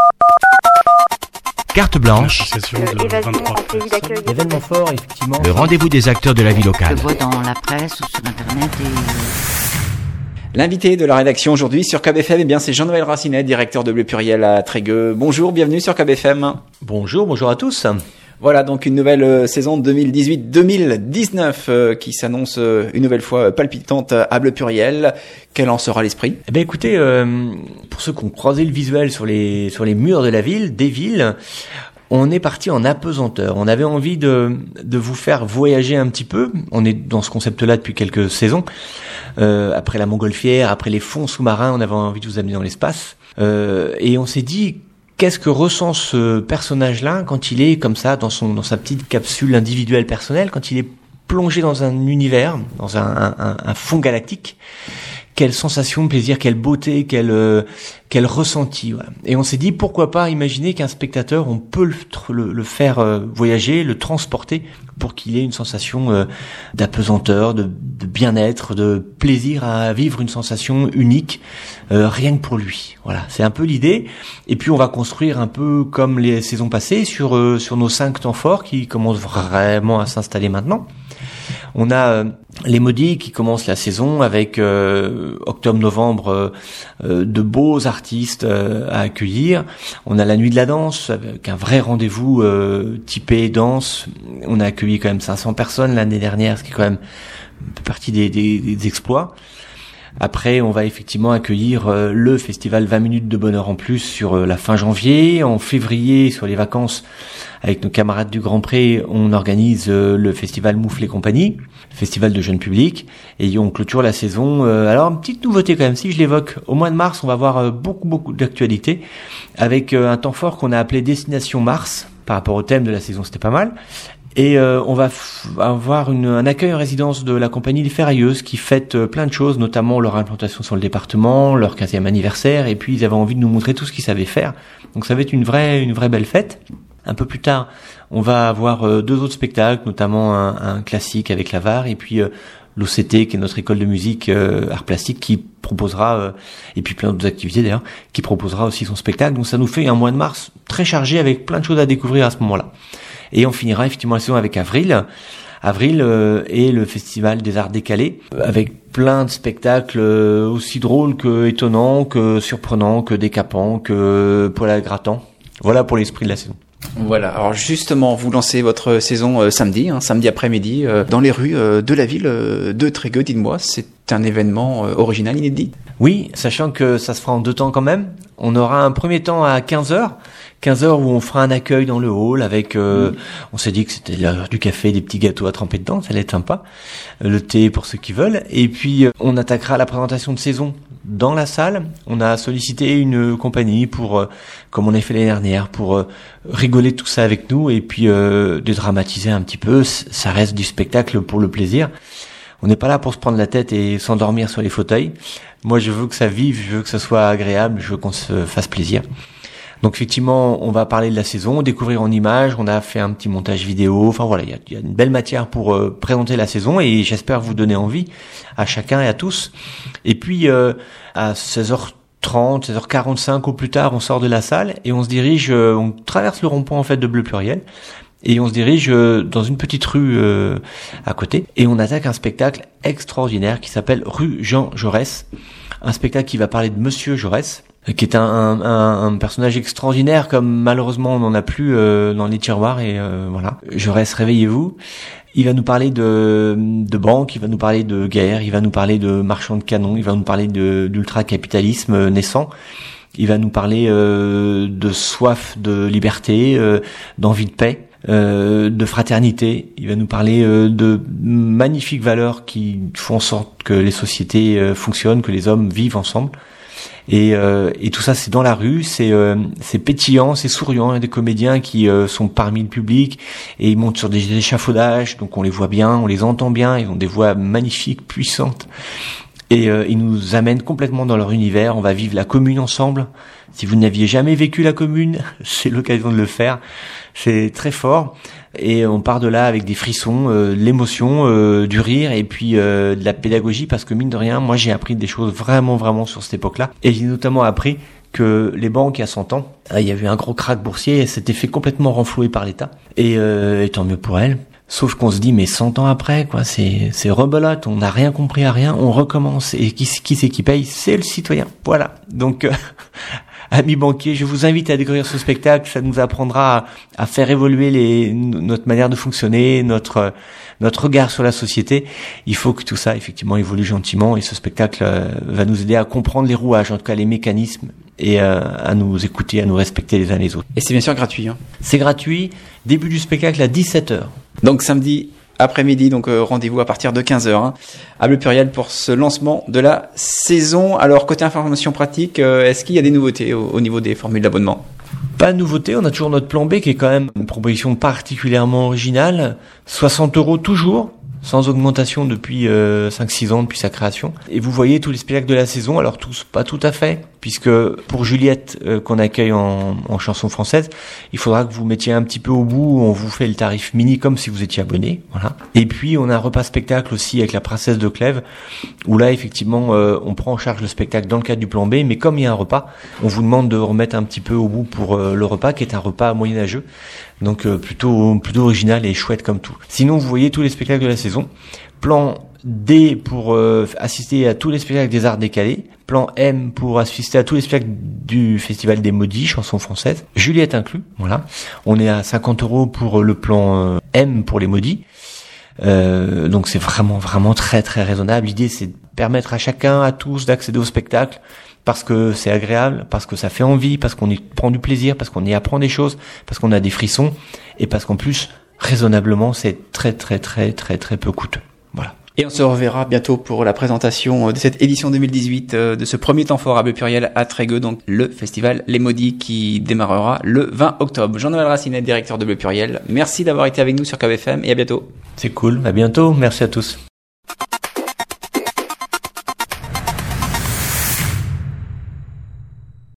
Carte blanche. Événement fort, effectivement. Le rendez-vous des acteurs de la vie locale. Je vois dans la presse ou sur Internet L'invité de la rédaction aujourd'hui sur KBFM, c'est Jean-Noël Racinet, directeur de Bleu Pluriel à Trégueux. Bonjour, bienvenue sur KBFM. Bonjour à tous. Voilà donc une nouvelle saison 2018-2019 qui s'annonce une nouvelle fois palpitante à Bleu Pluriel. Quel en sera l'esprit ? Écoutez, pour ceux qui ont croisé le visuel sur les murs de la ville, des villes, on est parti en apesanteur. On avait envie de vous faire voyager un petit peu. On est dans ce concept-là depuis quelques saisons. Après la montgolfière, après les fonds sous-marins, on avait envie de vous amener dans l'espace. Et on s'est dit, qu'est-ce que ressent ce personnage-là quand il est comme ça, dans sa petite capsule individuelle personnelle, quand il est plongé dans un univers, dans un fond galactique? Quelle sensation de plaisir, quelle beauté, quel ressenti. Voilà. Et on s'est dit, pourquoi pas imaginer qu'un spectateur, on peut le faire voyager, le transporter pour qu'il ait une sensation d'apesanteur, de bien-être, de plaisir à vivre une sensation unique, rien que pour lui. Voilà, c'est un peu l'idée. Et puis on va construire un peu comme les saisons passées sur nos 5 temps forts qui commencent vraiment à s'installer maintenant. On a les Maudits qui commencent la saison avec octobre-novembre de beaux artistes à accueillir. On a la Nuit de la Danse avec un vrai rendez-vous typé danse. On a accueilli quand même 500 personnes l'année dernière, ce qui est quand même partie des exploits. Après, on va effectivement accueillir le festival 20 minutes de bonheur en plus sur la fin janvier. En février, sur les vacances, avec nos camarades du Grand Pré, on organise le festival Moufle et compagnie, festival de jeunes publics, et on clôture la saison. Alors, une petite nouveauté quand même, si je l'évoque, au mois de mars, on va avoir beaucoup d'actualités, avec un temps fort qu'on a appelé Destination Mars, par rapport au thème de la saison, c'était pas mal. Et on va avoir un accueil en résidence de la compagnie Les Ferrailleuses qui fête plein de choses, notamment leur implantation sur le département, leur 15e anniversaire, et puis ils avaient envie de nous montrer tout ce qu'ils savaient faire. Donc ça va être une vraie belle fête. Un peu plus tard, on va avoir 2 autres spectacles, notamment un classique avec la VAR, et puis l'OCT, qui est notre école de musique art plastique, qui proposera, et puis plein d'autres activités d'ailleurs, qui proposera aussi son spectacle. Donc ça nous fait un mois de mars très chargé avec plein de choses à découvrir à ce moment-là. Et on finira effectivement la saison avec Avril et le Festival des Arts Décalés, avec plein de spectacles aussi drôles que étonnants, que surprenants, que décapants, que poil à grattants. Voilà pour l'esprit de la saison. Voilà, alors justement, vous lancez votre saison samedi après-midi, dans les rues de la ville de Trégueux. Dites-moi, c'est un événement original, inédit ? Oui, sachant que ça se fera en 2 temps quand même. On aura un premier temps à 15h où on fera un accueil dans le hall avec, on s'est dit que c'était l'heure du café, des petits gâteaux à tremper dedans, ça allait être sympa. Le thé pour ceux qui veulent. Et puis, on attaquera la présentation de saison dans la salle. On a sollicité une compagnie pour, comme on a fait l'année dernière, pour rigoler de tout ça avec nous et puis dédramatiser un petit peu. Ça reste du spectacle pour le plaisir. On n'est pas là pour se prendre la tête et s'endormir sur les fauteuils. Moi, je veux que ça vive, je veux que ça soit agréable, je veux qu'on se fasse plaisir. Donc effectivement, on va parler de la saison, découvrir en images, on a fait un petit montage vidéo, enfin voilà, il y a une belle matière pour présenter la saison et j'espère vous donner envie à chacun et à tous. Et puis à 16h30, 16h45 au plus tard, on sort de la salle et on se dirige, on traverse le rond-point en fait de Bleu Pluriel. Et on se dirige dans une petite rue à côté et on attaque un spectacle extraordinaire qui s'appelle Rue Jean Jaurès. Un spectacle qui va parler de Monsieur Jaurès, qui est un personnage extraordinaire comme malheureusement on n'en a plus dans les tiroirs et voilà. Jaurès, réveillez-vous. Il va nous parler de banque, il va nous parler de guerre, il va nous parler de marchands de canons, il va nous parler d'ultra-capitalisme naissant. Il va nous parler de soif de liberté, d'envie de paix. De fraternité, il va nous parler de magnifiques valeurs qui font en sorte que les sociétés fonctionnent, que les hommes vivent ensemble. Et tout ça, c'est dans la rue, c'est pétillant, c'est souriant. Il y a des comédiens qui sont parmi le public et ils montent sur des échafaudages, donc on les voit bien, on les entend bien, ils ont des voix magnifiques, puissantes. Et ils nous amènent complètement dans leur univers. On va vivre la commune ensemble. Si vous n'aviez jamais vécu la commune, c'est l'occasion de le faire. C'est très fort. Et on part de là avec des frissons, l'émotion, du rire et puis de la pédagogie. Parce que mine de rien, moi j'ai appris des choses vraiment sur cette époque-là. Et j'ai notamment appris que les banques, il y a 100 ans, il y a eu un gros krach boursier, et s'était fait complètement renflouer par l'État. Et tant mieux pour elles. Sauf qu'on se dit, mais 100 ans après, quoi, c'est rebelote, on n'a rien compris à rien, on recommence. Et qui c'est qui paye? C'est le citoyen. Voilà. Donc, amis banquiers, je vous invite à découvrir ce spectacle. Ça nous apprendra à faire évoluer notre manière de fonctionner, notre regard sur la société. Il faut que tout ça, effectivement, évolue gentiment. Et ce spectacle va nous aider à comprendre les rouages, en tout cas les mécanismes, et à nous écouter, à nous respecter les uns les autres. Et c'est bien sûr gratuit. Hein. C'est gratuit. Début du spectacle à 17h. Donc samedi après-midi, donc rendez-vous à partir de 15h hein, à Bleu Pluriel pour ce lancement de la saison. Alors côté information pratique, est-ce qu'il y a des nouveautés au niveau des formules d'abonnement? Pas de nouveauté, on a toujours notre plan B qui est quand même une proposition particulièrement originale. 60 € toujours, sans augmentation depuis 5-6 ans depuis sa création. Et vous voyez tous les spectacles de la saison, alors tous pas tout à fait, puisque pour Juliette qu'on accueille en chanson française, il faudra que vous mettiez un petit peu au bout, on vous fait le tarif mini comme si vous étiez abonné, voilà. Et puis on a un repas spectacle aussi avec la Princesse de Clèves, où là effectivement on prend en charge le spectacle dans le cadre du plan B, mais comme il y a un repas, on vous demande de remettre un petit peu au bout pour le repas, qui est un repas moyenâgeux. Donc plutôt original et chouette comme tout. Sinon vous voyez tous les spectacles de la saison. Plan D pour assister à tous les spectacles des arts décalés. Plan M pour assister à tous les spectacles du Festival des Maudits, chansons françaises. Juliette inclus, voilà. On est à 50 € pour le plan M pour les Maudits. Donc c'est vraiment très très raisonnable. L'idée c'est de permettre à chacun, à tous d'accéder au spectacle parce que c'est agréable, parce que ça fait envie, parce qu'on y prend du plaisir, parce qu'on y apprend des choses, parce qu'on a des frissons et parce qu'en plus raisonnablement c'est très peu coûteux. Voilà. Et on se reverra bientôt pour la présentation de cette édition 2018 de ce premier temps fort à Bleu Pluriel à Trégueux, donc le festival Les Maudits qui démarrera le 20 octobre. Jean-Noël Racinet, directeur de Bleu Pluriel, merci d'avoir été avec nous sur KBFM et à bientôt. C'est cool, à bientôt, merci à tous.